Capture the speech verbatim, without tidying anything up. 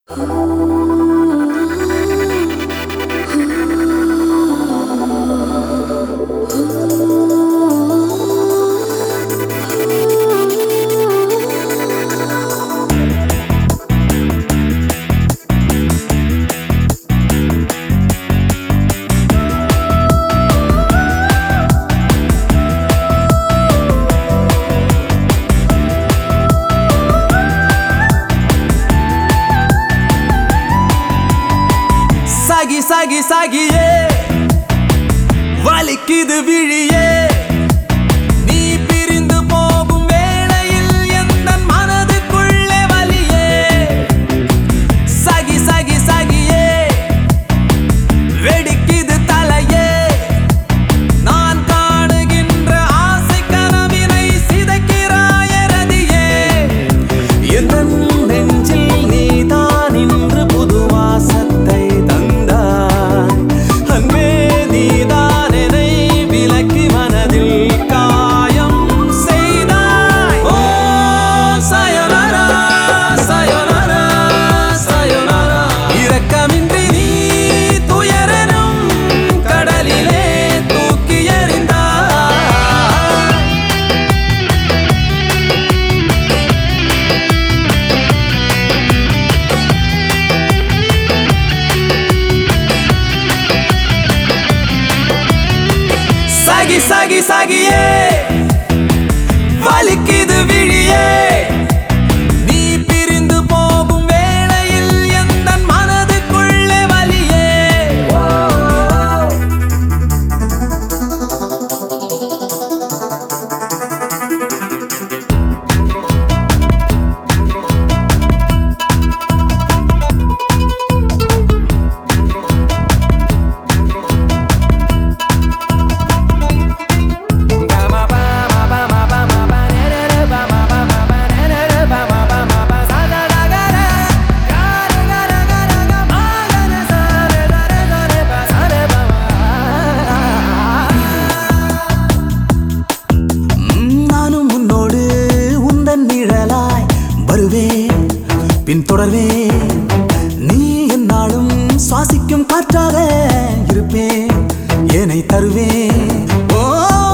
சாகி சாகி சாகியே வலிக்குது விழியே நீ பிரிந்து போகும் வேளையில் எந்தன் மனதுக்குள்ளே வலியே சாகி சாகி சாகியே வெடிக்குது தலையே நான் காணுகின்ற ஆசை கனவினை சிதைக்கிறாய் ரதியே எந்தன் நெஞ்சில் நீதான் இன்று புது வாசத்தை சாகி சாகி சாகியே வலிக்குது விழியே நீ பிரிந்து போகும் வேளையில் எந்தன் மனதுக்குள்ளே வலியே வருவேன் பின் தொடர்வேன் நீ என்னாலும் சுவாசிக்கும் காற்றாக இருப்பேன் ஏனை தருவேன் ஓ